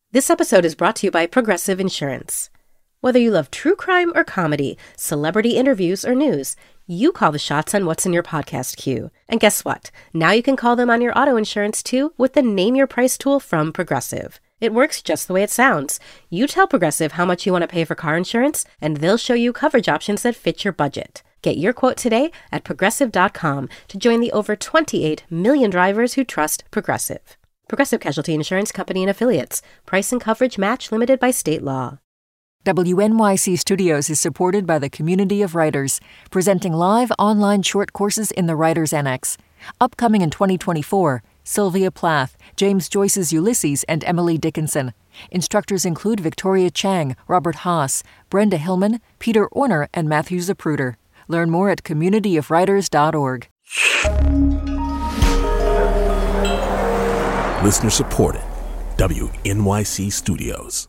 This episode is brought to you by Progressive Insurance. Whether you love true crime or comedy, celebrity interviews or news, you call the shots on what's in your podcast queue. And guess what? Now you can call them on your auto insurance too with the Name Your Price tool from Progressive. It works just the way it sounds. You tell Progressive how much you want to pay for car insurance, and they'll show you coverage options that fit your budget. Get your quote today at Progressive.com to join the over 28 million drivers who trust Progressive. Progressive Casualty Insurance Company and Affiliates. Price and coverage match limited by state law. WNYC Studios is supported by the Community of Writers, presenting live online short courses in the Writers Annex. Upcoming in 2024, Sylvia Plath, James Joyce's Ulysses, and Emily Dickinson. Instructors include Victoria Chang, Robert Haas, Brenda Hillman, Peter Orner, and Matthew Zapruder. Learn more at communityofwriters.org. Listener supported. WNYC Studios.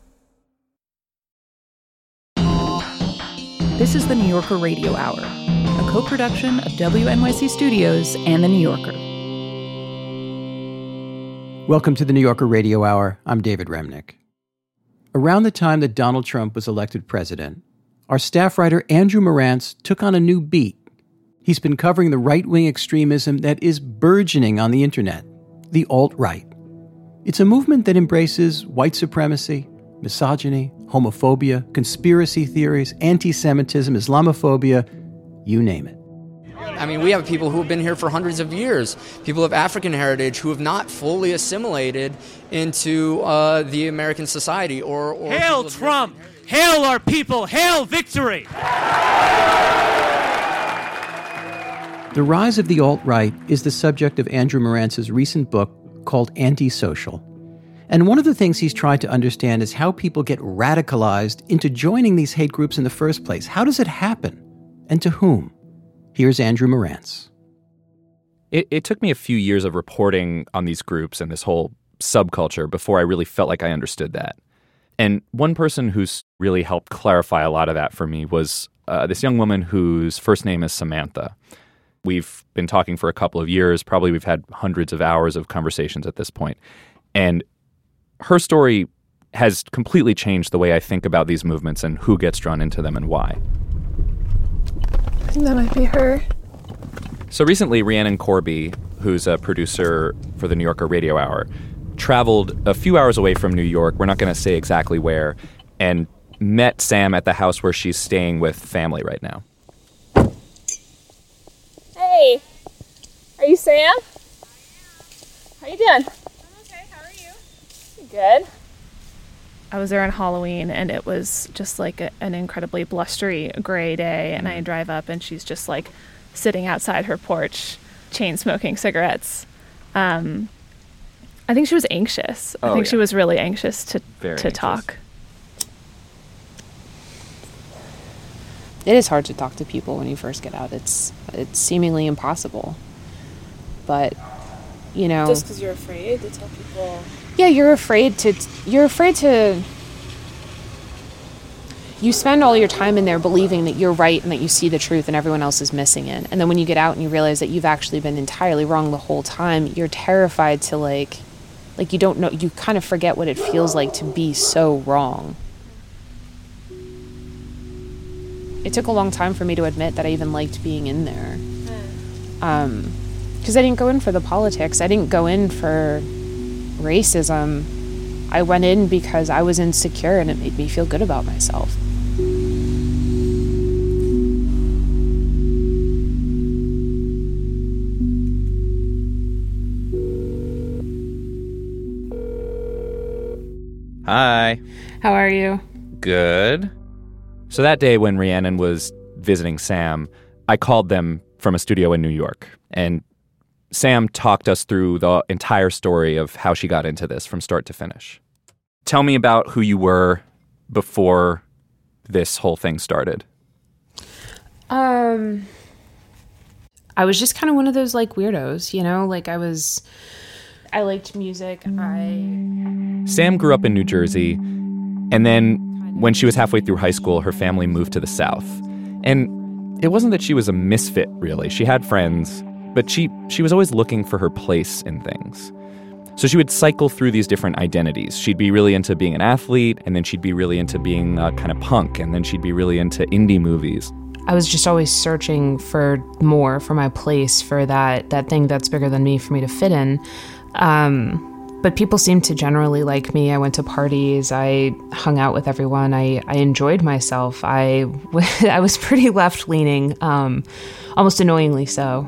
This is the New Yorker Radio Hour, a co-production of WNYC Studios and The New Yorker. Welcome to the New Yorker Radio Hour. I'm David Remnick. Around the time that Donald Trump was elected president, our staff writer Andrew Marantz took on a new beat. He's been covering the right-wing extremism that is burgeoning on the internet, the alt-right. It's a movement that embraces white supremacy, misogyny, homophobia, conspiracy theories, anti-Semitism, Islamophobia, you name it. I mean, we have people who have been here for hundreds of years, people of African heritage who have not fully assimilated into the American society or Hail Trump! Hail our people! Hail victory! The rise of the alt-right is the subject of Andrew Marantz's recent book called Antisocial. And one of the things he's tried to understand is how people get radicalized into joining these hate groups in the first place. How does it happen? And to whom? Here's Andrew Marantz. It took me a few years of reporting on these groups and this whole subculture before I really felt like I understood that. And one person who's really helped clarify a lot of that for me was this young woman whose first name is Samantha. We've been talking for a couple of years. Probably we've had hundreds of hours of conversations at this point. And her story has completely changed the way I think about these movements and who gets drawn into them and why. I think that might be her. So recently, Rhiannon Corby, who's a producer for the New Yorker Radio Hour, traveled a few hours away from New York, we're not going to say exactly where, and met Sam at the house where she's staying with family right now. Hey, are you Sam? How you doing? I'm okay, how are you? Good. I was there on Halloween, and it was just like an incredibly blustery gray day, and I drive up, and she's just like sitting outside her porch, chain smoking cigarettes. I think she was anxious. I think she was really anxious to talk. It is hard to talk to people when you first get out. It's seemingly impossible. But, you know... Just because you're afraid to tell people... Yeah, you're afraid to... You spend all your time in there believing that you're right and that you see the truth and everyone else is missing it. And then when you get out and you realize that you've actually been entirely wrong the whole time, you're terrified to, like you don't know... You kind of forget what it feels like to be so wrong. It took a long time for me to admit that I even liked being in there. Because I didn't go in for the politics. I didn't go in for racism. I went in because I was insecure and it made me feel good about myself. Hi. How are you? Good. So that day when Rhiannon was visiting Sam, I called them from a studio in New York. And Sam talked us through the entire story of how she got into this from start to finish. Tell me about who you were before this whole thing started. I was just kind of one of those like weirdos, you know, like I liked music. Sam grew up in New Jersey, and then when she was halfway through high school, her family moved to the South. And it wasn't that she was a misfit, really. She had friends, but she was always looking for her place in things. So she would cycle through these different identities. She'd be really into being an athlete, and then she'd be really into being kind of punk, and then she'd be really into indie movies. I was just always searching for more, for my place, for that thing that's bigger than me for me to fit in. But people seemed to generally like me. I went to parties. I hung out with everyone. I enjoyed myself. I was pretty left-leaning, almost annoyingly so.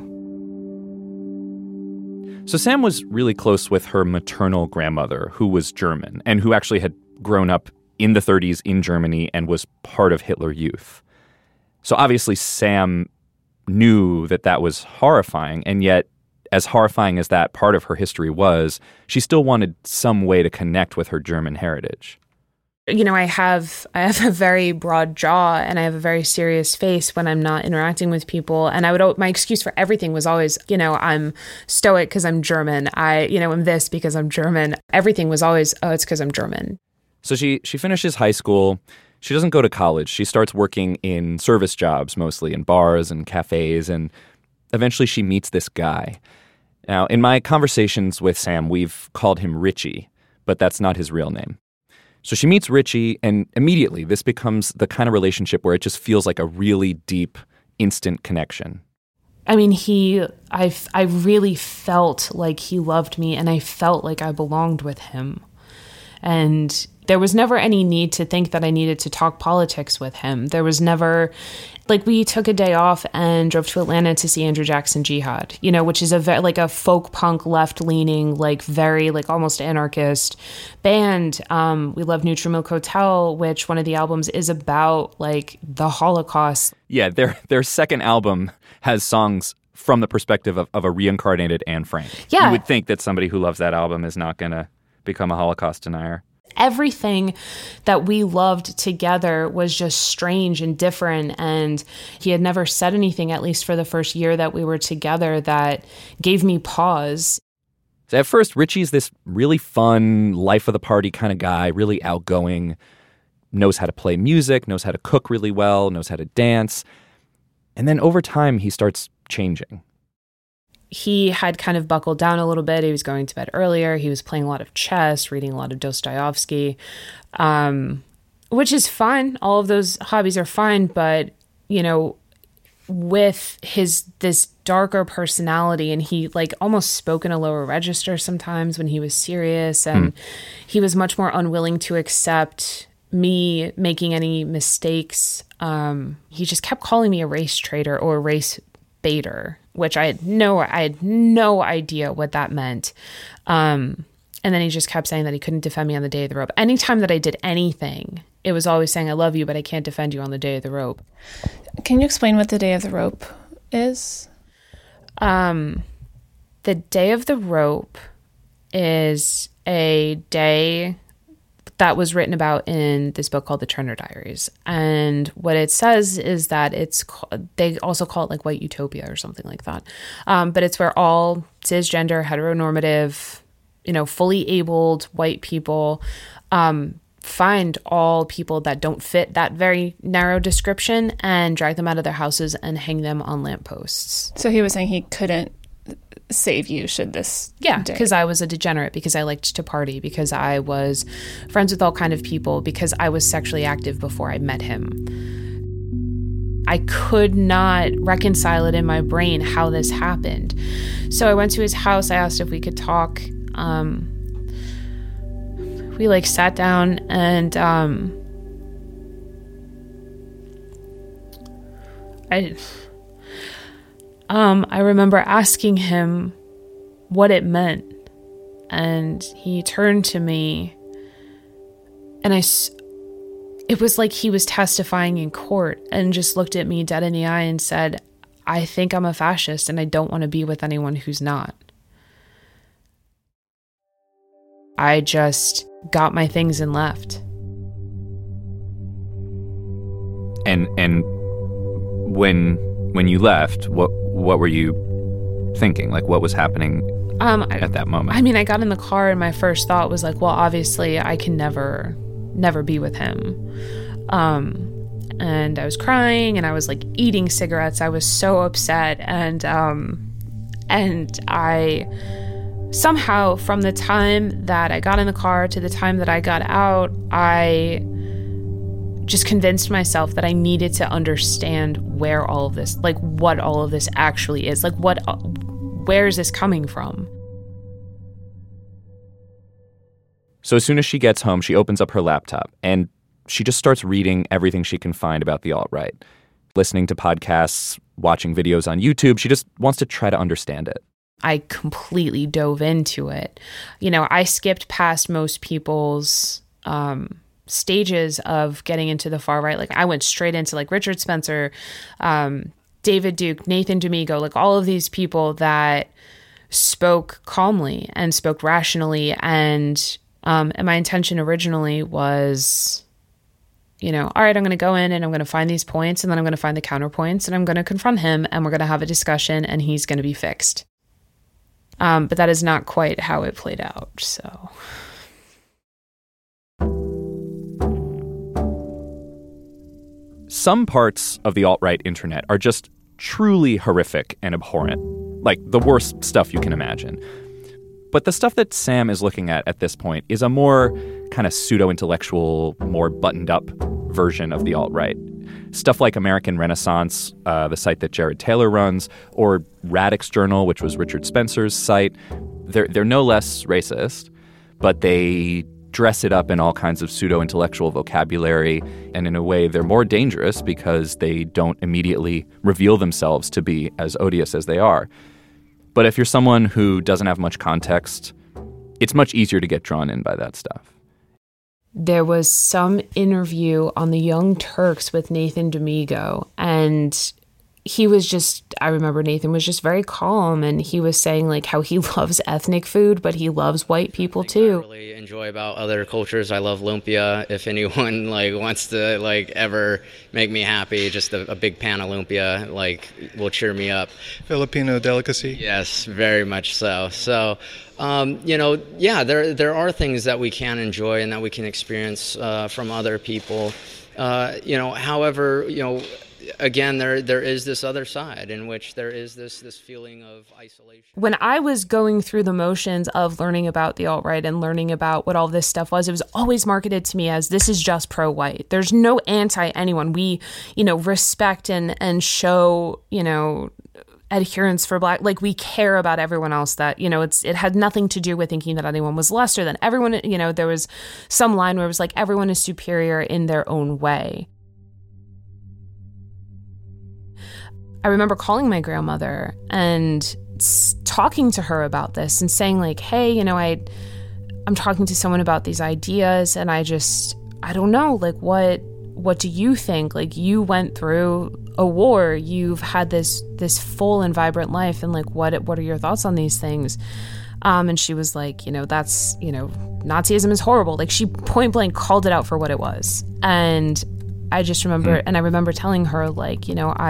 So Sam was really close with her maternal grandmother, who was German, and who actually had grown up in the 30s in Germany and was part of Hitler Youth. So obviously Sam knew that was horrifying, and yet, as horrifying as that part of her history was, she still wanted some way to connect with her German heritage. You know, I have a very broad jaw and I have a very serious face when I'm not interacting with people. And my excuse for everything was always, I'm stoic because I'm German. I'm this because I'm German. Everything was always, it's because I'm German. So she finishes high school. She doesn't go to college. She starts working in service jobs, mostly in bars and cafes. And eventually she meets this guy. Now, in my conversations with Sam, we've called him Richie, but that's not his real name. So she meets Richie, and immediately this becomes the kind of relationship where it just feels like a really deep, instant connection. I mean, I really felt like he loved me, and I felt like I belonged with him. And there was never any need to think that I needed to talk politics with him. There was never, we took a day off and drove to Atlanta to see Andrew Jackson Jihad, which is a folk punk left-leaning, very almost anarchist band. We love Neutral Milk Hotel, which one of the albums is about the Holocaust. Yeah, their second album has songs from the perspective of a reincarnated Anne Frank. Yeah. You would think that somebody who loves that album is not going to become a Holocaust denier. Everything that we loved together was just strange and different, and he had never said anything, at least for the first year that we were together, that gave me pause. So at first, Richie's this really fun, life of the party kind of guy, really outgoing, knows how to play music, knows how to cook really well, knows how to dance. And then over time, he starts changing. He had kind of buckled down a little bit. He was going to bed earlier. He was playing a lot of chess, reading a lot of Dostoevsky, which is fine. All of those hobbies are fine. But, with this darker personality, and he almost spoke in a lower register sometimes when he was serious. And he was much more unwilling to accept me making any mistakes. He just kept calling me a race traitor or a race baiter, which I had no idea what that meant. And then he just kept saying that he couldn't defend me on the day of the rope. Anytime that I did anything, it was always saying, I love you, but I can't defend you on the day of the rope. Can you explain what the day of the rope is? The day of the rope is a day that was written about in this book called The Turner Diaries. And what it says is that they also call it white utopia or something like that. But it's where all cisgender, heteronormative, fully abled white people find all people that don't fit that very narrow description and drag them out of their houses and hang them on lampposts. So he was saying he couldn't save you should this because I was a degenerate, because I liked to party, because I was friends with all kind of people, because I was sexually active before I met him. I could not reconcile it in my brain how this happened. So I went to his house. I asked if we could talk. We sat down, and I remember asking him what it meant, and he turned to me, and it was like he was testifying in court, and just looked at me dead in the eye and said, I think I'm a fascist, and I don't want to be with anyone who's not. I just got my things and left. And when you left, what were you thinking? What was happening at that moment? I mean, I got in the car and my first thought was well, obviously I can never be with him. And I was crying, and I was eating cigarettes. I was so upset, and I Somehow, from the time that I got in the car to the time that I got out, I just convinced myself that I needed to understand where all of this, like what all of this actually is. Like where is this coming from? So as soon as she gets home, she opens up her laptop and she just starts reading everything she can find about the alt-right, listening to podcasts, watching videos on YouTube. She just wants to try to understand it. I completely dove into it. You know, I skipped past most people's stages of getting into the far right. Like I went straight into like Richard Spencer, David Duke, Nathan Domingo, like all of these people that spoke calmly and spoke rationally. And my intention originally was, you know, all right, I'm going to go in and I'm going to find these points and then I'm going to find the counterpoints and I'm going to confront him and we're going to have a discussion and he's going to be fixed. But that is not quite how it played out, so. Some parts of the alt-right internet are just truly horrific and abhorrent, like the worst stuff you can imagine. But the stuff that Sam is looking at this point is a more kind of pseudo-intellectual, more buttoned-up version of the alt-right. Stuff like American Renaissance, the site that Jared Taylor runs, or Radix Journal, which was Richard Spencer's site. They're no less racist, but they dress it up in all kinds of pseudo-intellectual vocabulary, and in a way they're more dangerous because they don't immediately reveal themselves to be as odious as they are. But if you're someone who doesn't have much context, it's much easier to get drawn in by that stuff. There was some interview on the Young Turks with Nathan Domingo, and he was just, I remember Nathan was just very calm, and he was saying like how he loves ethnic food, but he loves white people too. I really enjoy about other cultures. I love lumpia. If anyone like wants to like ever make me happy, just a big pan of lumpia like will cheer me up. Filipino delicacy. Yes, very much so. So. You know, yeah, there are things that we can enjoy and that we can experience from other people. You know, however, you know, again, there is this other side in which there is this feeling of isolation. When I was going through the motions of learning about the alt-right and learning about what all this stuff was, it was always marketed to me as this is just pro-white. There's no anti-anyone. We, you know, respect and show, you know, adherence for Black, like we care about everyone else, that, you know, it had nothing to do with thinking that anyone was lesser than everyone. You know, there was some line where it was like everyone is superior in their own way. I remember calling my grandmother and talking to her about this and saying like, hey, you know, I'm talking to someone about these ideas and I don't know, like what do you think? Like you went through a war, you've had this full and vibrant life, and like what are your thoughts on these things? And she was like, you know, that's, you know, Nazism is horrible. Like she point blank called it out for what it was. And I just remember, and I remember telling her like, you know,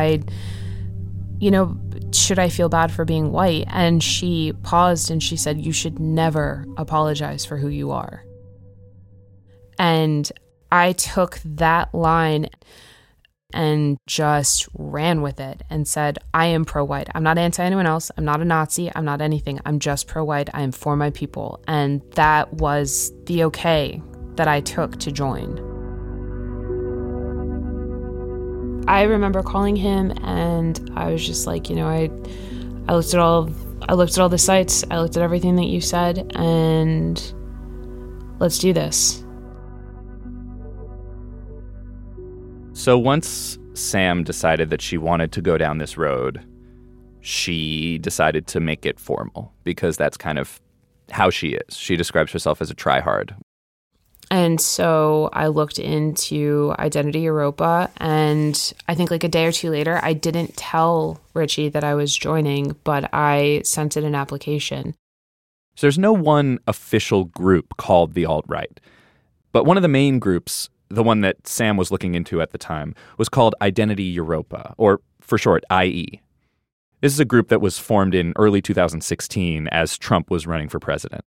should I feel bad for being white? And she paused and she said, you should never apologize for who you are. And I took that line and just ran with it and said, I am pro-white. I'm not anti-anyone else. I'm not a Nazi. I'm not anything. I'm just pro-white. I am for my people. And that was the okay that I took to join. I remember calling him and I was just like, you know, I looked at all the sites. I looked at everything that you said, and let's do this. So once Sam decided that she wanted to go down this road, she decided to make it formal because that's kind of how she is. She describes herself as a tryhard. And so I looked into Identity Europa, and I think like a day or two later, I didn't tell Richie that I was joining, but I sent it an application. So there's no one official group called the alt-right, but one of the main groups, the one that Sam was looking into at the time, was called Identity Europa, or for short, IE. This is a group that was formed in early 2016 as Trump was running for president.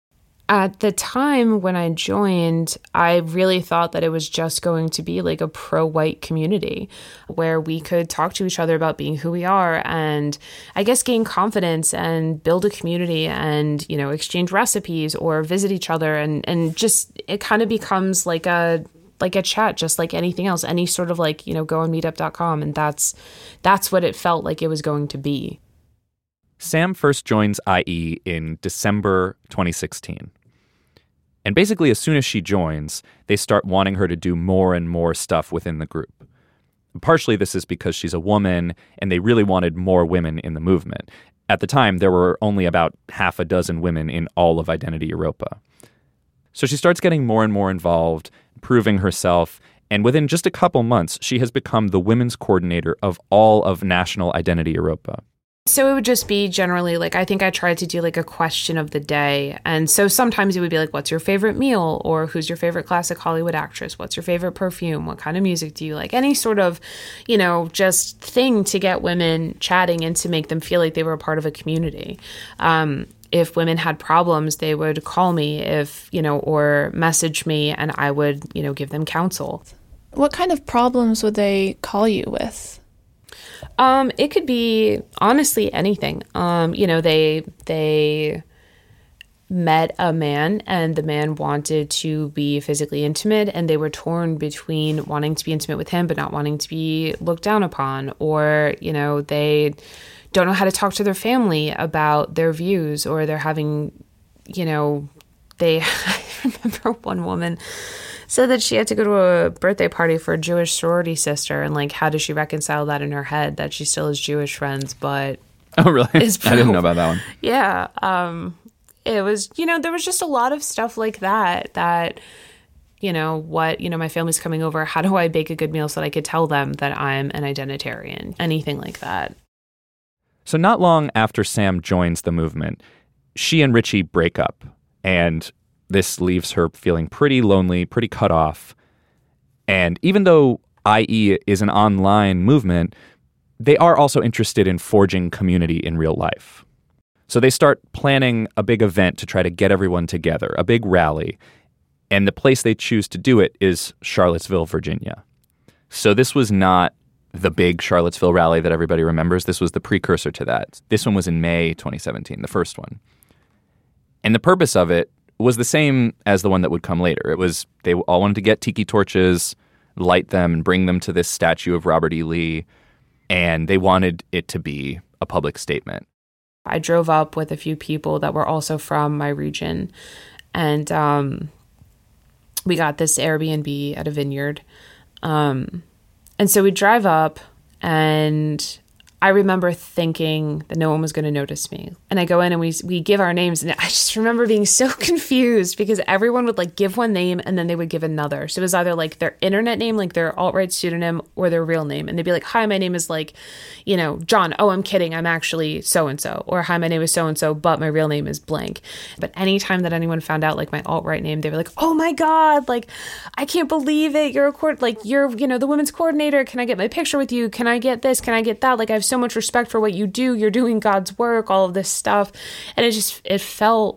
At the time when I joined, I really thought that it was just going to be like a pro-white community where we could talk to each other about being who we are and I guess gain confidence and build a community and, you know, exchange recipes or visit each other and just it kind of becomes like a chat, just like anything else, any sort of like, you know, go on meetup.com. And that's what it felt like it was going to be. Sam first joins IE in December 2016. And basically, as soon as she joins, they start wanting her to do more and more stuff within the group. Partially, this is because she's a woman, and they really wanted more women in the movement. At the time, there were only about half a dozen women in all of Identity Europa. So she starts getting more and more involved, proving herself, and within just a couple months, she has become the women's coordinator of all of National Identity Europa. So it would just be generally like, I think I tried to do like a question of the day. And so sometimes it would be like, what's your favorite meal? Or who's your favorite classic Hollywood actress? What's your favorite perfume? What kind of music do you like? Any sort of, you know, just thing to get women chatting and to make them feel like they were a part of a community. If women had problems, they would call me or message me and I would, you know, give them counsel. What kind of problems would they call you with? It could be honestly anything. They met a man and the man wanted to be physically intimate and they were torn between wanting to be intimate with him but not wanting to be looked down upon, or, you know, they don't know how to talk to their family about their views, or they're having, you know, I remember one woman said that she had to go to a birthday party for a Jewish sorority sister, and like, how does she reconcile that in her head that she still has Jewish friends, but oh really? I didn't know about that one. Yeah, it was, you know, there was just a lot of stuff like that, you know, my family's coming over, how do I bake a good meal so that I could tell them that I'm an identitarian, anything like that. So not long after Sam joins the movement, she and Richie break up, and this leaves her feeling pretty lonely, pretty cut off. And even though IE is an online movement, they are also interested in forging community in real life. So they start planning a big event to try to get everyone together, a big rally. And the place they choose to do it is Charlottesville, Virginia. So this was not the big Charlottesville rally that everybody remembers. This was the precursor to that. This one was in May 2017, the first one. And the purpose of it was the same as the one that would come later. It was, they all wanted to get tiki torches, light them, and bring them to this statue of Robert E. Lee, and they wanted it to be a public statement. I drove up with a few people that were also from my region, and we got this Airbnb at a vineyard. And so we drive up, and I remember thinking that no one was going to notice me. And I go in and we give our names. And I just remember being so confused because everyone would like give one name and then they would give another. So it was either like their internet name, like their alt-right pseudonym, or their real name. And they'd be like, hi, my name is like, you know, John. Oh, I'm kidding. I'm actually so-and-so. Or hi, my name is so-and-so, but my real name is blank. But anytime that anyone found out like my alt-right name, they were like, oh my God, like, I can't believe it. You're you're, you know, the women's coordinator. Can I get my picture with you? Can I get this? Can I get that? Like, I have so much respect for what you do. You're doing God's work, all of this stuff. And it felt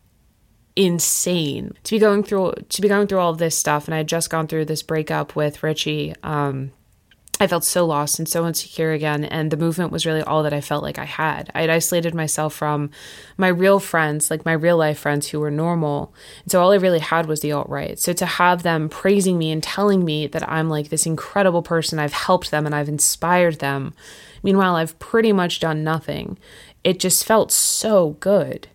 insane to be going through all of this stuff. And I had just gone through this breakup with Richie. I felt so lost and so insecure again. And the movement was really all that I felt like I had. I had isolated myself from my real friends, like my real life friends who were normal. And so all I really had was the alt-right. So to have them praising me and telling me that I'm like this incredible person, I've helped them and I've inspired them. Meanwhile, I've pretty much done nothing. It just felt so good.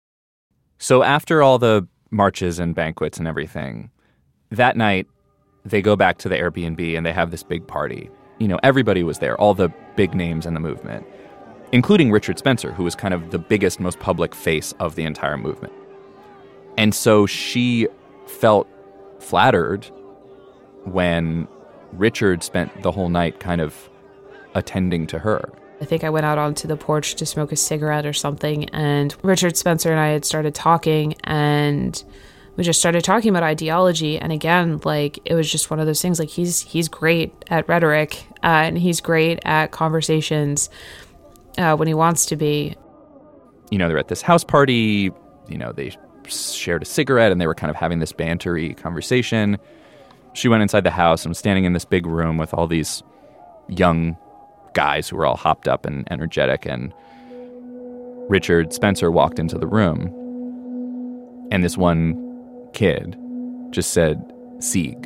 So after all the marches and banquets and everything, that night, they go back to the Airbnb and they have this big party. You know, everybody was there, all the big names in the movement, including Richard Spencer, who was kind of the biggest, most public face of the entire movement. And so she felt flattered when Richard spent the whole night kind of attending to her. I think I went out onto the porch to smoke a cigarette or something, and Richard Spencer and I had started talking, and we just started talking about ideology. And again, like, it was just one of those things, like, he's great at rhetoric, and he's great at conversations when he wants to be. You know, they're at this house party, you know, they shared a cigarette, and they were kind of having this bantery conversation. She went inside the house and was standing in this big room with all these young guys who were all hopped up and energetic, and Richard Spencer walked into the room, and this one kid just said, "Sieg."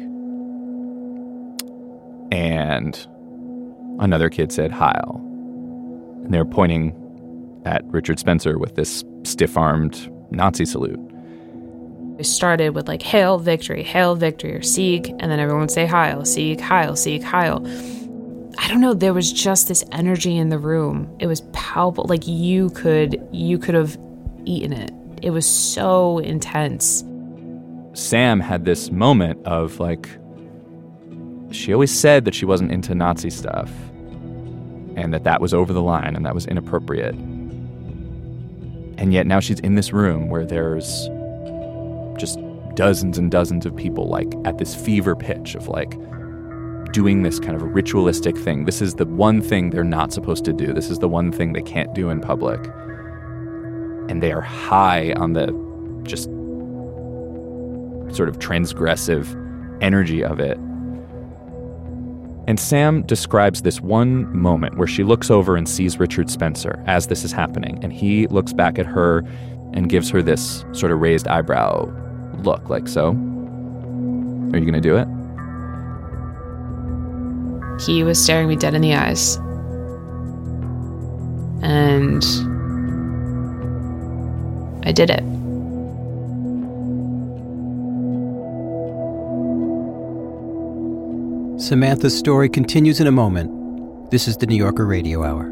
And another kid said, "Heil." And they were pointing at Richard Spencer with this stiff-armed Nazi salute. It started with like, Hail Victory, or Sieg, and then everyone would say Heil, Sieg, Heil, Sieg, Heil. I don't know, there was just this energy in the room. It was palpable, like you could have eaten it. It was so intense. Sam had this moment of like, she always said that she wasn't into Nazi stuff and that was over the line and that was inappropriate. And yet now she's in this room where there's just dozens and dozens of people like at this fever pitch of like doing this kind of a ritualistic thing. This is the one thing they're not supposed to do. This is the one thing they can't do in public. And they are high on the just sort of transgressive energy of it. And Sam describes this one moment where she looks over and sees Richard Spencer as this is happening. And he looks back at her and gives her this sort of raised eyebrow look, like, so? Are you going to do it? He was staring me dead in the eyes. And I did it. Samantha's story continues in a moment. This is the New Yorker Radio Hour.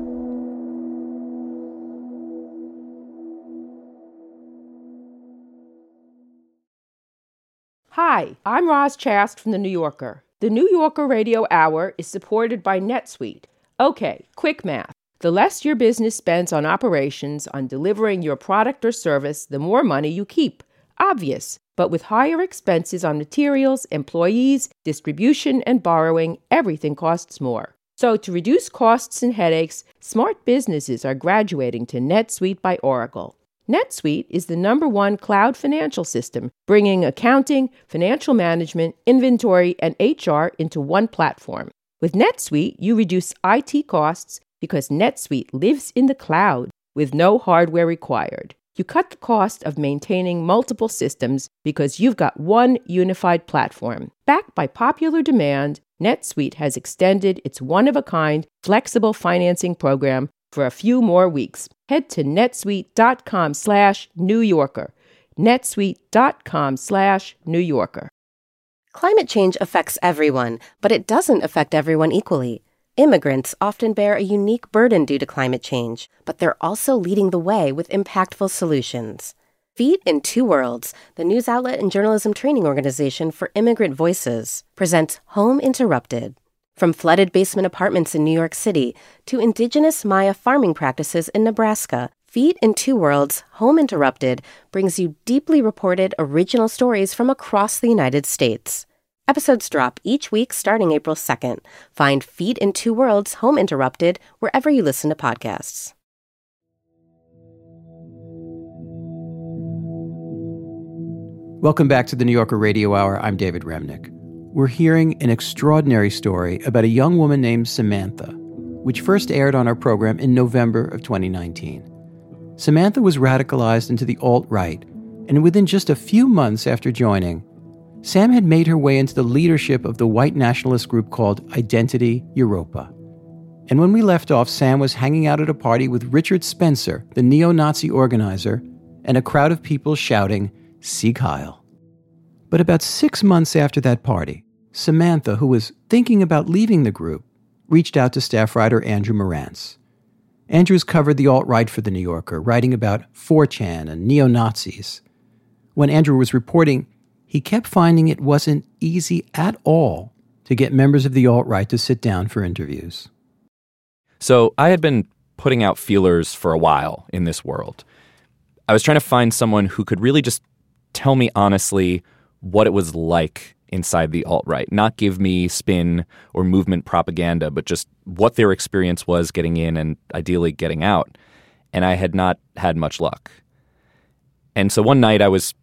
Hi, I'm Roz Chast from The New Yorker. The New Yorker Radio Hour is supported by NetSuite. Okay, quick math. The less your business spends on operations, on delivering your product or service, the more money you keep. Obvious. But with higher expenses on materials, employees, distribution, and borrowing, everything costs more. So to reduce costs and headaches, smart businesses are graduating to NetSuite by Oracle. NetSuite is the #1 cloud financial system, bringing accounting, financial management, inventory, and HR into one platform. With NetSuite, you reduce IT costs because NetSuite lives in the cloud with no hardware required. You cut the cost of maintaining multiple systems because you've got one unified platform. Backed by popular demand, NetSuite has extended its one-of-a-kind flexible financing program for a few more weeks. Head to netsuite.com/New Yorker. netsuite.com/New Yorker. Climate change affects everyone, but it doesn't affect everyone equally. Immigrants often bear a unique burden due to climate change, but they're also leading the way with impactful solutions. Feet in Two Worlds, the news outlet and journalism training organization for immigrant voices, presents Home Interrupted. From flooded basement apartments in New York City to indigenous Maya farming practices in Nebraska, Feet in Two Worlds, Home Interrupted brings you deeply reported original stories from across the United States. Episodes drop each week starting April 2nd. Find Feet in Two Worlds, Home Interrupted wherever you listen to podcasts. Welcome back to the New Yorker Radio Hour. I'm David Remnick. We're hearing an extraordinary story about a young woman named Samantha, which first aired on our program in November of 2019. Samantha was radicalized into the alt-right, and within just a few months after joining, Sam had made her way into the leadership of the white nationalist group called Identity Europa. And when we left off, Sam was hanging out at a party with Richard Spencer, the neo-Nazi organizer, and a crowd of people shouting, "Sieg Heil." But about 6 months after that party, Samantha, who was thinking about leaving the group, reached out to staff writer Andrew Marantz. Andrew's covered the alt-right for The New Yorker, writing about 4chan and neo-Nazis. When Andrew was reporting, he kept finding it wasn't easy at all to get members of the alt-right to sit down for interviews. So I had been putting out feelers for a while in this world. I was trying to find someone who could really just tell me honestly what it was like inside the alt-right, not give me spin or movement propaganda, but just what their experience was getting in and ideally getting out. And I had not had much luck. And so one night I was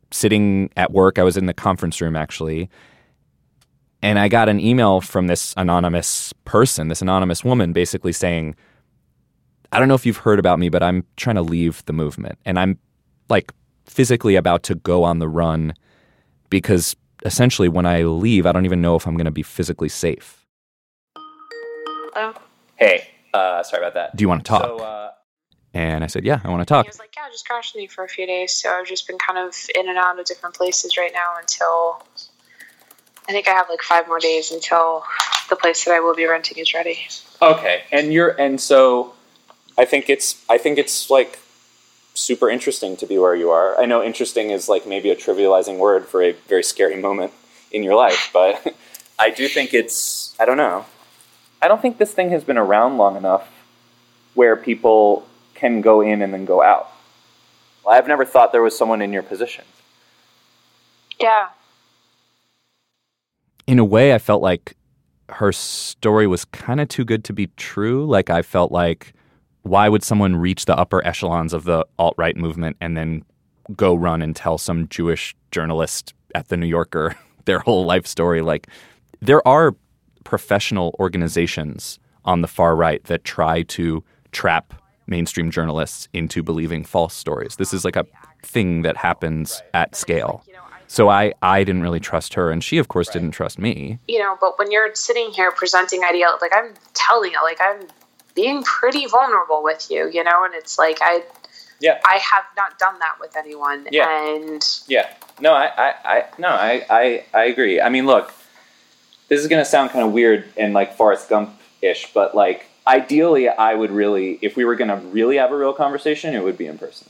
sitting at work. I was in the conference room, actually. And I got an email from this anonymous person, this anonymous woman, basically saying, I don't know if you've heard about me, but I'm trying to leave the movement. And I'm like physically about to go on the run because essentially when I leave, I don't even know if I'm going to be physically safe. Hello? Hey, sorry about that. Do you want to talk? And I said, yeah, I want to talk. He was like, yeah, just crash with me for a few days. So I've just been kind of in and out of different places right now until I think I have like 5 more days until the place that I will be renting is ready. Okay. And so I think it's like super interesting to be where you are. I know interesting is like maybe a trivializing word for a very scary moment in your life, but I do think I don't know. I don't think this thing has been around long enough where people can go in and then go out. I've never thought there was someone in your position. Yeah. In a way, I felt like her story was kind of too good to be true. Like, I felt like, why would someone reach the upper echelons of the alt-right movement and then go run and tell some Jewish journalist at the New Yorker their whole life story? Like, there are professional organizations on the far right that try to trap mainstream journalists into believing false stories. This is like a thing that happens at scale. So I didn't really trust her, and she, of course, didn't trust me. You know, but when you're sitting here presenting ideal, like I'm telling you, like I'm being pretty vulnerable with you, you know, and it's like I have not done that with anyone. Yeah. And No, I agree. I mean, look, this is going to sound kind of weird and like Forrest Gump-ish, but like ideally I would really, if we were going to really have a real conversation, it would be in person.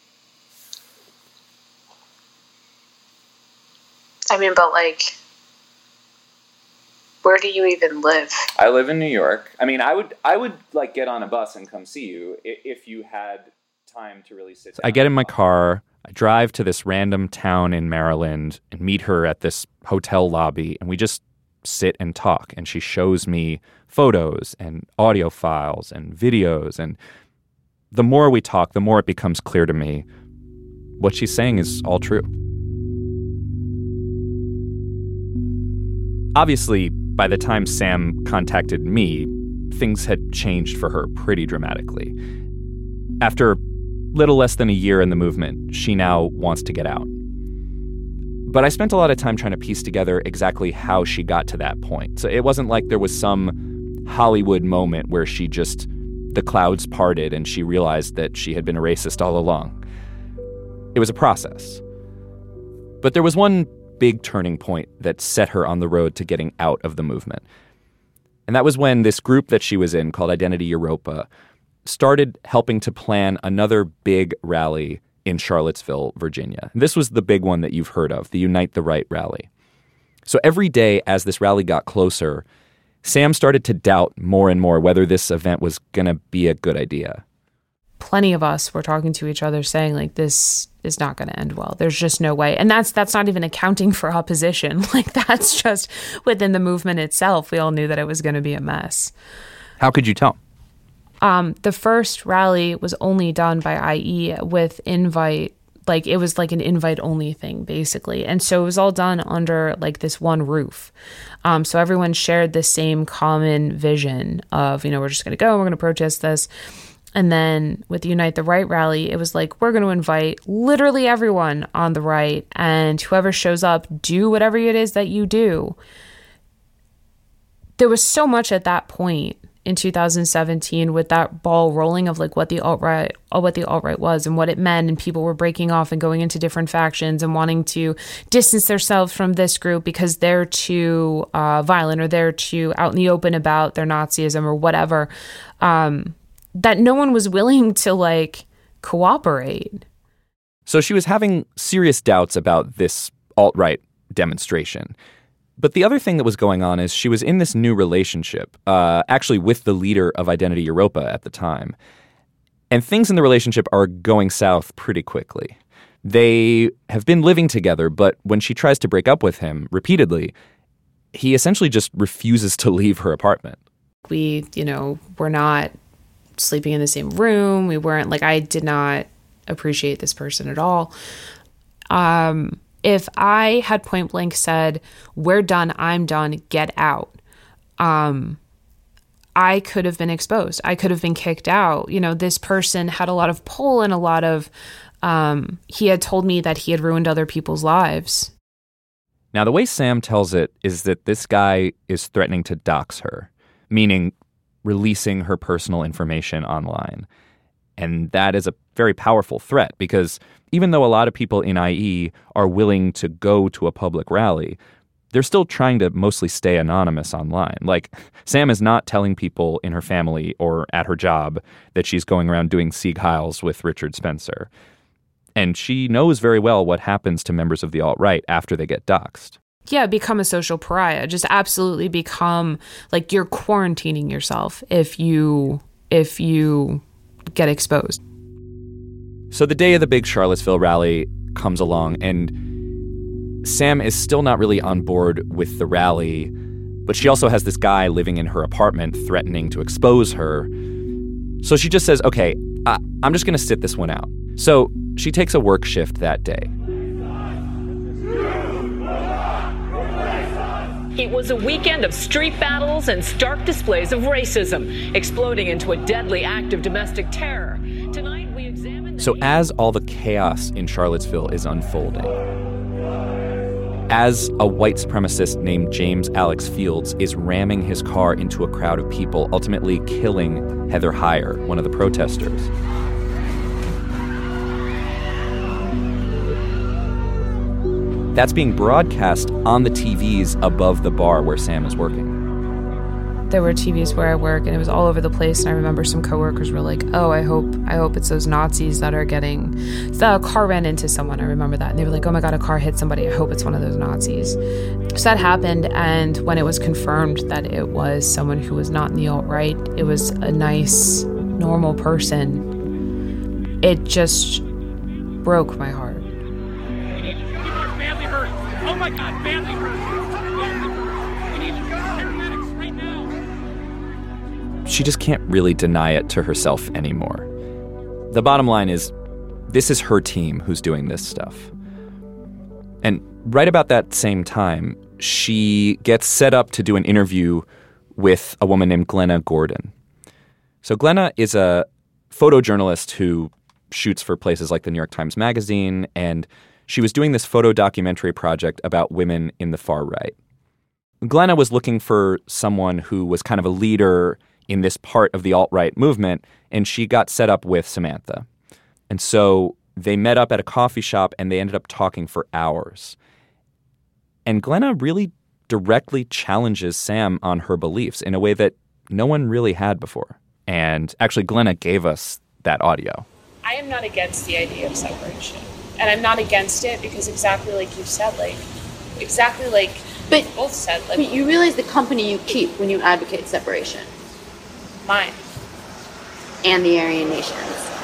I mean, but like, where do you even live? I live in New York. I mean, I would like get on a bus and come see you if you had time to really sit down. I get in my car, I drive to this random town in Maryland and meet her at this hotel lobby, and we just sit and talk. And she shows me photos and audio files and videos. And the more we talk, the more it becomes clear to me what she's saying is all true. Obviously, by the time Sam contacted me, things had changed for her pretty dramatically. After little less than a year in the movement, she now wants to get out. But I spent a lot of time trying to piece together exactly how she got to that point. So it wasn't like there was some Hollywood moment where the clouds parted and she realized that she had been a racist all along. It was a process. But there was one big turning point that set her on the road to getting out of the movement. And that was when this group that she was in, called Identity Europa, started helping to plan another big rally in Charlottesville, Virginia. This was the big one that you've heard of, the Unite the Right rally. So every day as this rally got closer, Sam started to doubt more and more whether this event was going to be a good idea. Plenty of us were talking to each other saying, like, this is not going to end well. There's just no way. And that's not even accounting for opposition. Like, that's just within the movement itself. We all knew that it was going to be a mess. How could you tell? The first rally was only done by IE with invite. Like, it was like an invite-only thing, basically. And so it was all done under, like, this one roof. So everyone shared the same common vision of, you know, we're just going to go and we're going to protest this. And then with the Unite the Right rally, it was like, we're going to invite literally everyone on the right, and whoever shows up, do whatever it is that you do. There was so much at that point in 2017 with that ball rolling of like what the alt-right was and what it meant, and people were breaking off and going into different factions and wanting to distance themselves from this group because they're too violent or they're too out in the open about their Nazism or whatever. That no one was willing to, like, cooperate. So she was having serious doubts about this alt-right demonstration. But the other thing that was going on is she was in this new relationship, actually with the leader of Identity Europa at the time. And things in the relationship are going south pretty quickly. They have been living together, but when she tries to break up with him repeatedly, he essentially just refuses to leave her apartment. We, were not sleeping in the same room. We weren't, like, I did not appreciate this person at all. If I had point blank said, "We're done, I'm done, get out," I could have been exposed. I could have been kicked out. You know, this person had a lot of pull and a lot of, he had told me that he had ruined other people's lives. Now, the way Sam tells it is that this guy is threatening to dox her, meaning releasing her personal information online. And that is a very powerful threat because even though a lot of people in IE are willing to go to a public rally, they're still trying to mostly stay anonymous online. Like, Sam is not telling people in her family or at her job that she's going around doing Sieg Heils with Richard Spencer. And she knows very well what happens to members of the alt-right after they get doxxed. Yeah, become a social pariah. Just absolutely become, like, you're quarantining yourself if you get exposed. So the day of the big Charlottesville rally comes along, and Sam is still not really on board with the rally, but she also has this guy living in her apartment threatening to expose her. So she just says, okay, I'm just going to sit this one out. So she takes a work shift that day. It was a weekend of street battles and stark displays of racism, exploding into a deadly act of domestic terror. Tonight we examine... So as all the chaos in Charlottesville is unfolding, as a white supremacist named James Alex Fields is ramming his car into a crowd of people, ultimately killing Heather Heyer, one of the protesters. That's being broadcast on the TVs above the bar where Sam is working. There were TVs where I work, and it was all over the place. And I remember some coworkers were like, "Oh, I hope it's those Nazis that are getting." The car ran into someone. I remember that, and they were like, "Oh my God, a car hit somebody. I hope it's one of those Nazis." So that happened, and when it was confirmed that it was someone who was not in the alt-right, it was a nice, normal person. It just broke my heart. Oh my God, badly hurt. We need paramedics right now. She just can't really deny it to herself anymore. The bottom line is, this is her team who's doing this stuff. And right about that same time, she gets set up to do an interview with a woman named Glenna Gordon. So Glenna is a photojournalist who shoots for places like the New York Times Magazine, and she was doing this photo documentary project about women in the far right. Glenna was looking for someone who was kind of a leader in this part of the alt-right movement, and she got set up with Samantha. And so they met up at a coffee shop, and they ended up talking for hours. And Glenna really directly challenges Sam on her beliefs in a way that no one really had before. And actually, Glenna gave us that audio. I am not against the idea of separation. And I'm not against it because exactly like you said, but both said. But you realize the company you keep when you advocate separation. Mine. And the Aryan nations.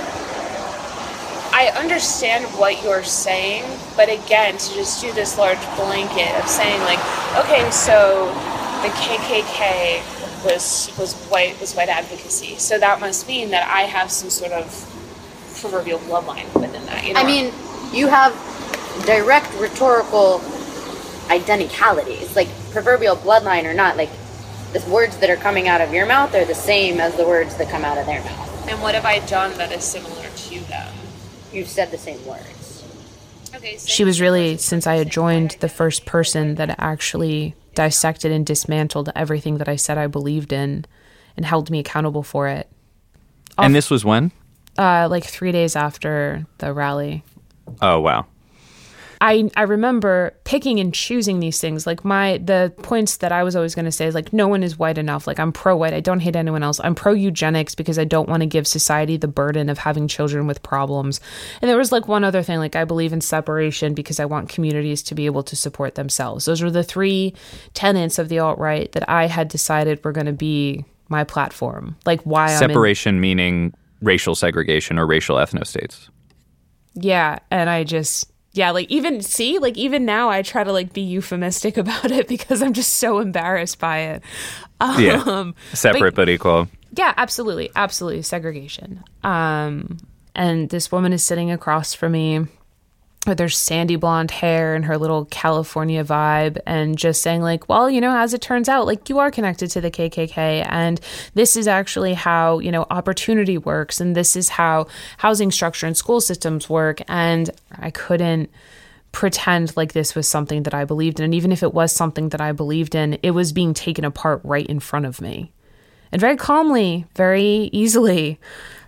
I understand what you're saying, but again, to just do this large blanket of saying like, okay, so the KKK was white advocacy, so that must mean that I have some sort of proverbial bloodline within that. You know? I mean, you have direct rhetorical identicalities, like proverbial bloodline or not, like the words that are coming out of your mouth are the same as the words that come out of their mouth. And what have I done that is similar to them? You've said the same words. Okay. She was really, since I had joined, the first person that actually dissected and dismantled everything that I said I believed in and held me accountable for it. And this was when? Like 3 days after the rally. Oh, wow. I remember picking and choosing these things. Like the points that I was always going to say is like, no one is white enough. Like, I'm pro-white. I don't hate anyone else. I'm pro-eugenics because I don't want to give society the burden of having children with problems. And there was like one other thing, like I believe in separation because I want communities to be able to support themselves. Those were the three tenets of the alt-right that I had decided were going to be my platform. Like why separation meaning racial segregation or racial ethnostates. Yeah. And I just... Yeah, like even now I try to like be euphemistic about it because I'm just so embarrassed by it. Separate but equal. Yeah, absolutely. Absolutely. Segregation. And this woman is sitting across from me with her sandy blonde hair and her little California vibe, and just saying like, well, as it turns out, like, you are connected to the KKK, and this is actually how, opportunity works, and this is how housing structure and school systems work. And I couldn't pretend like this was something that I believed in. And even if it was something that I believed in, it was being taken apart right in front of me. And very calmly, very easily.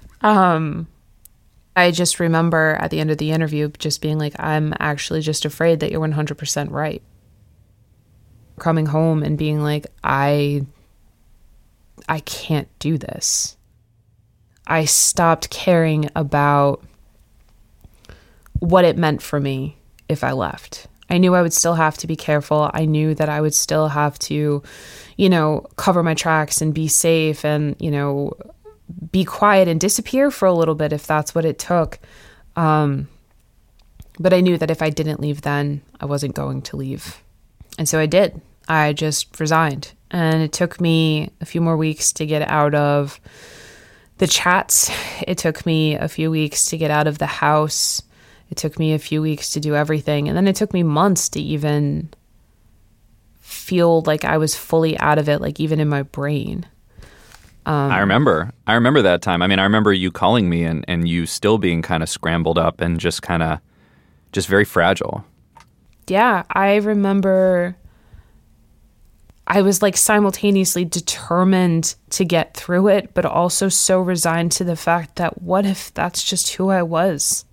I just remember at the end of the interview just being like, I'm actually just afraid that you're 100% right. Coming home and being like, I can't do this. I stopped caring about what it meant for me if I left. I knew I would still have to be careful. I knew that I would still have to, cover my tracks and be safe and, be quiet and disappear for a little bit if that's what it took. But I knew that if I didn't leave then, I wasn't going to leave. And so I did. I just resigned. And it took me a few more weeks to get out of the chats. It took me a few weeks to get out of the house. It took me a few weeks to do everything. And then it took me months to even feel like I was fully out of it, like even in my brain. I remember that time. I mean, I remember you calling me and you still being kind of scrambled up and just very fragile. Yeah, I remember I was like simultaneously determined to get through it, but also so resigned to the fact that what if that's just who I was?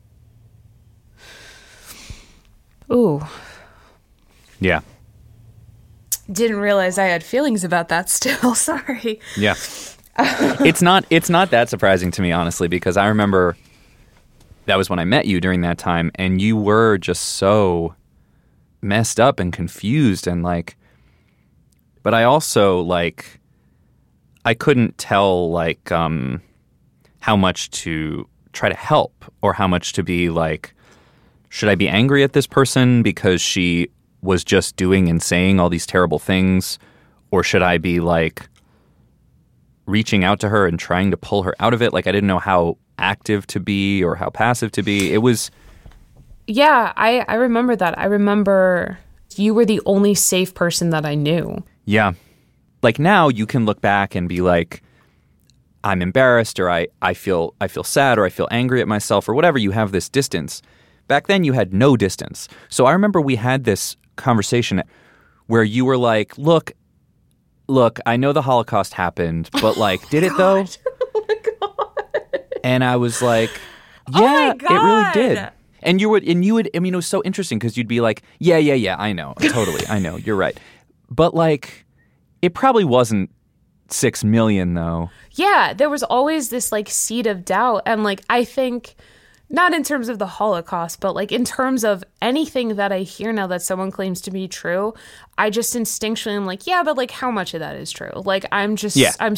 Ooh. Yeah. Didn't realize I had feelings about that still. Sorry. Yeah. It's not that surprising to me, honestly, because I remember that was when I met you during that time, and you were just so messed up and confused and like, but I also like, I couldn't tell like how much to try to help or how much to be like, should I be angry at this person because she was just doing and saying all these terrible things, or should I be like reaching out to her and trying to pull her out of it? Like, I didn't know how active to be or how passive to be. It was... Yeah, I remember that. I remember you were the only safe person that I knew. Yeah. Like, now you can look back and be like, I'm embarrassed, or I feel sad, or I feel angry at myself, or whatever. You have this distance. Back then, you had no distance. So I remember we had this conversation where you were like, look, I know the Holocaust happened, but like, did it though? Oh my God. And I was like, yeah, it really did. And you would, I mean, it was so interesting because you'd be like, yeah, I know, totally, I know, you're right. But like, it probably wasn't 6 million though. Yeah, there was always this like seed of doubt. And like, I think, not in terms of the Holocaust, but like in terms of anything that I hear now that someone claims to be true, I just instinctually am like, yeah, but like how much of that is true? Like I'm just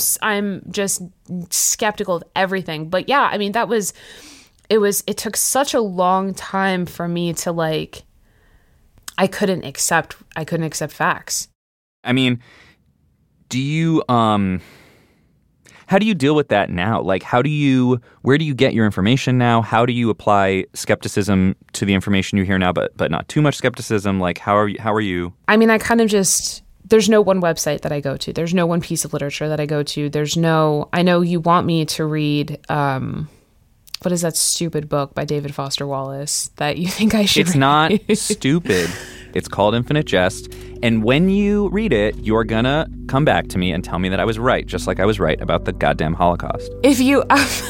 skeptical of everything. But yeah, I mean, it took such a long time for me to like, I couldn't accept facts. I mean, how do you deal with that now? Like, where do you get your information now? How do you apply skepticism to the information you hear now, but not too much skepticism? Like, how are you? I mean, I kind of just, there's no one website that I go to. There's no one piece of literature that I go to. I know you want me to read, what is that stupid book by David Foster Wallace that you think I should read? It's not stupid. It's called Infinite Jest. And when you read it, you're gonna come back to me and tell me that I was right, just like I was right about the goddamn Holocaust. If you...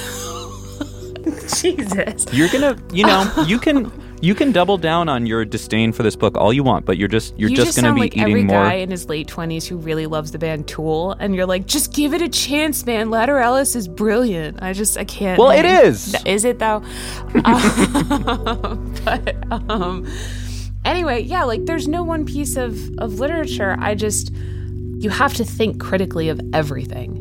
Jesus. You're gonna, you can double down on your disdain for this book all you want, but you're just gonna be like eating every more. Guy in his late 20s who really loves the band Tool, and you're like, just give it a chance, man. Ladder Ellis is brilliant. I can't. Well, it is. Is it though? Anyway, yeah, like there's no one piece of literature. You have to think critically of everything.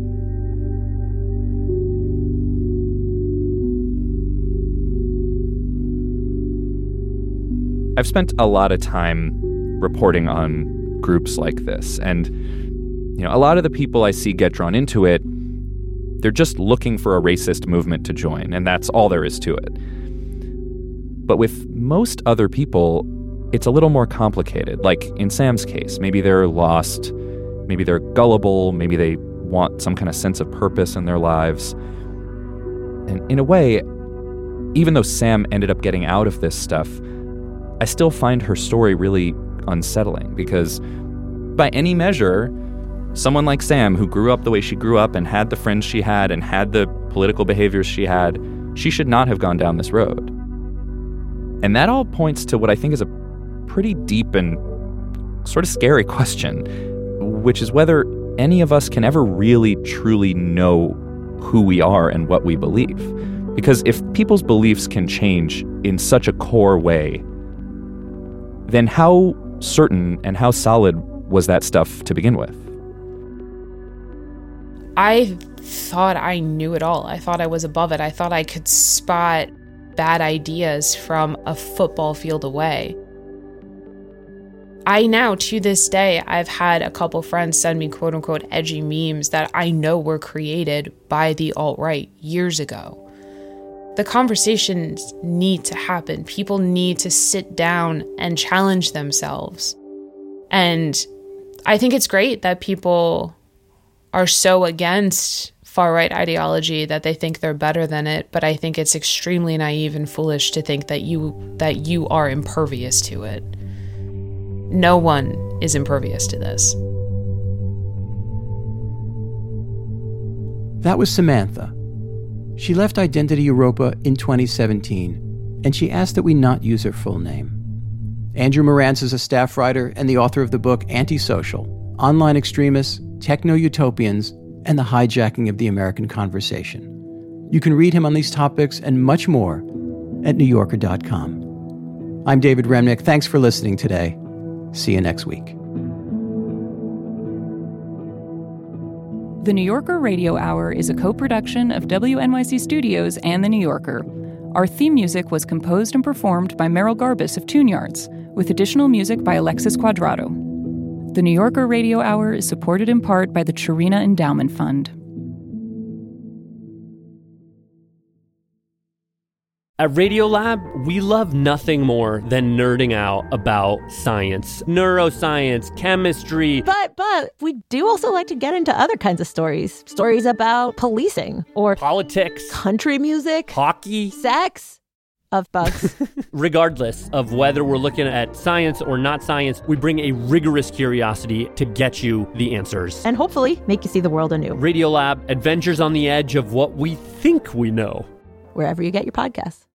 I've spent a lot of time reporting on groups like this, and a lot of the people I see get drawn into it, they're just looking for a racist movement to join, and that's all there is to it. But with most other people, it's a little more complicated. Like in Sam's case, maybe they're lost, maybe they're gullible, maybe they want some kind of sense of purpose in their lives. And in a way, even though Sam ended up getting out of this stuff, I still find her story really unsettling because by any measure, someone like Sam, who grew up the way she grew up and had the friends she had and had the political behaviors she had, she should not have gone down this road. And that all points to what I think is a pretty deep and sort of scary question, which is whether any of us can ever really truly know who we are and what we believe. Because if people's beliefs can change in such a core way, then how certain and how solid was that stuff to begin with? I thought I knew it all. I thought I was above it. I thought I could spot bad ideas from a football field away. I now, to this day, I've had a couple friends send me quote-unquote edgy memes that I know were created by the alt-right years ago. The conversations need to happen. People need to sit down and challenge themselves. And I think it's great that people are so against far-right ideology that they think they're better than it, but I think it's extremely naive and foolish to think that you are impervious to it. No one is impervious to this. That was Samantha. She left Identity Europa in 2017, and she asked that we not use her full name. Andrew Marantz is a staff writer and the author of the book Antisocial, Online Extremists, Techno-Utopians, and the Hijacking of the American Conversation. You can read him on these topics and much more at NewYorker.com. I'm David Remnick. Thanks for listening today. See you next week. The New Yorker Radio Hour is a co-production of WNYC Studios and The New Yorker. Our theme music was composed and performed by Merrill Garbus of Tune Yards, with additional music by Alexis Quadrado. The New Yorker Radio Hour is supported in part by the Chirina Endowment Fund. At Radiolab, we love nothing more than nerding out about science, neuroscience, chemistry. But we do also like to get into other kinds of stories. Stories about policing or politics, country music, hockey, sex, of bugs. Regardless of whether we're looking at science or not science, we bring a rigorous curiosity to get you the answers. And hopefully make you see the world anew. Radiolab, adventures on the edge of what we think we know. Wherever you get your podcasts.